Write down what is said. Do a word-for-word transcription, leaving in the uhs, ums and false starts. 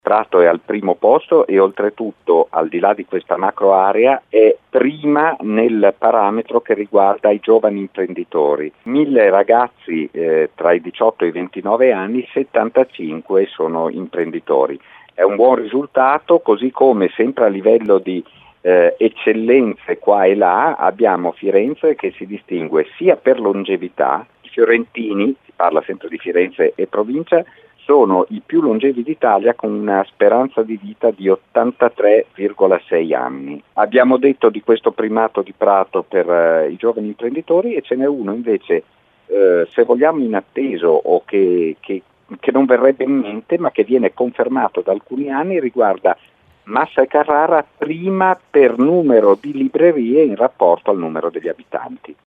Prato è al primo posto e oltretutto, al di là di questa macro area, è prima nel parametro che riguarda i giovani imprenditori. Mille ragazzi eh, tra i diciotto e i ventinove anni, settantacinque sono imprenditori. È un buon risultato, così come sempre a livello di eh, eccellenze qua e là abbiamo Firenze che si distingue sia per longevità. I fiorentini, si parla sempre di Firenze e provincia, sono i più longevi d'Italia con una speranza di vita di ottantatré virgola sei anni. Abbiamo detto di questo primato di Prato per eh, i giovani imprenditori e ce n'è uno invece, eh, se vogliamo inatteso o che, che, che non verrebbe in mente ma che viene confermato da alcuni anni, riguarda Massa e Carrara prima per numero di librerie in rapporto al numero degli abitanti.